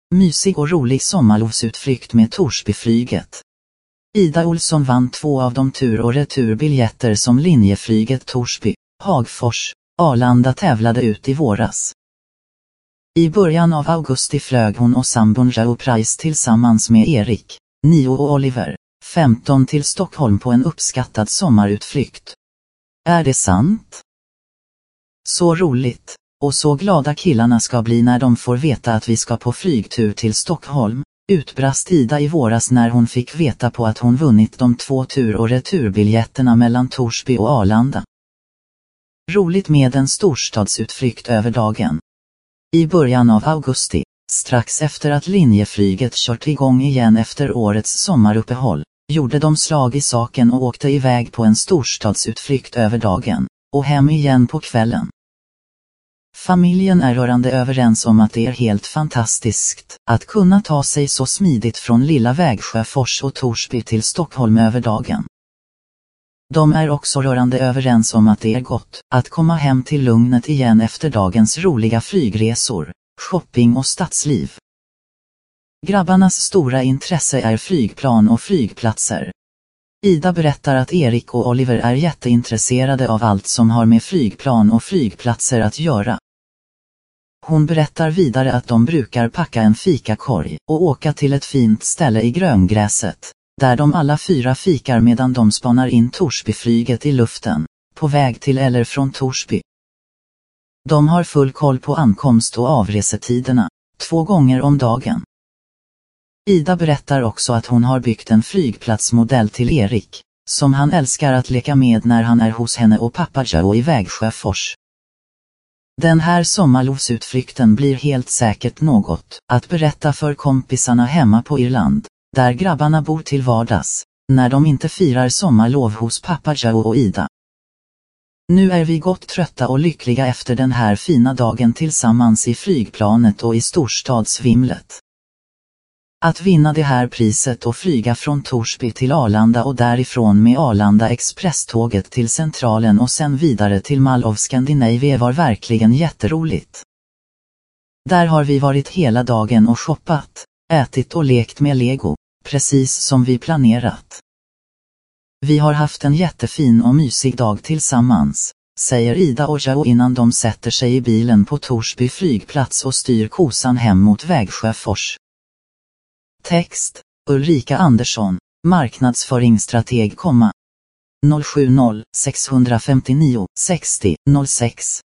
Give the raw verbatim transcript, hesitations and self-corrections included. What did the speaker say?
Mysig och rolig sommarlovsutflykt med Torsbyflyget. Ida Olsson vann två av de tur- och returbiljetter som linjeflyget Torsby, Hagfors, Arlanda tävlade ut i våras. I början av augusti flög hon och sambon Joe Price tillsammans med Erik, nio och Oliver, femton till Stockholm på en uppskattad sommarutflykt. Är det sant? Så roligt, och så glada killarna ska bli när de får veta att vi ska på flygtur till Stockholm, utbrast Ida i våras när hon fick veta på att hon vunnit de två tur- och returbiljetterna mellan Torsby och Arlanda. Roligt med en storstadsutflykt över dagen. I början av augusti, strax efter att linjeflyget kört igång igen efter årets sommaruppehåll, gjorde de slag i saken och åkte iväg på en storstadsutflykt över dagen, och hem igen på kvällen. Familjen är rörande överens om att det är helt fantastiskt att kunna ta sig så smidigt från lilla Vägsjöfors och Torsby till Stockholm över dagen. De är också rörande överens om att det är gott att komma hem till lugnet igen efter dagens roliga flygresor, shopping och stadsliv. Grabbarnas stora intresse är flygplan och flygplatser. Ida berättar att Erik och Oliver är jätteintresserade av allt som har med flygplan och flygplatser att göra. Hon berättar vidare att de brukar packa en fikakorg och åka till ett fint ställe i gröngräset, där de alla fyra fikar medan de spanar in Torsbyflyget i luften, på väg till eller från Torsby. De har full koll på ankomst och avresetiderna, två gånger om dagen. Ida berättar också att hon har byggt en flygplatsmodell till Erik, som han älskar att leka med när han är hos henne och pappa Joe i Vägsjöfors. Den här sommarlovsutflykten blir helt säkert något att berätta för kompisarna hemma på Irland, där grabbarna bor till vardags, när de inte firar sommarlov hos pappa Joe och Ida. Nu är vi gott trötta och lyckliga efter den här fina dagen tillsammans i flygplanet och i storstadsvimlet. Att vinna det här priset och flyga från Torsby till Arlanda och därifrån med Arlanda Expresståget till Centralen och sen vidare till Mall of Scandinavia var verkligen jätteroligt. Där har vi varit hela dagen och shoppat, ätit och lekt med Lego, precis som vi planerat. Vi har haft en jättefin och mysig dag tillsammans, säger Ida och Joe innan de sätter sig i bilen på Torsby flygplats och styr kosan hem mot Vägsjöfors. Text, Ulrika Andersson, marknadsföringsstrateg, noll sju noll sex fem nio sextio noll sex.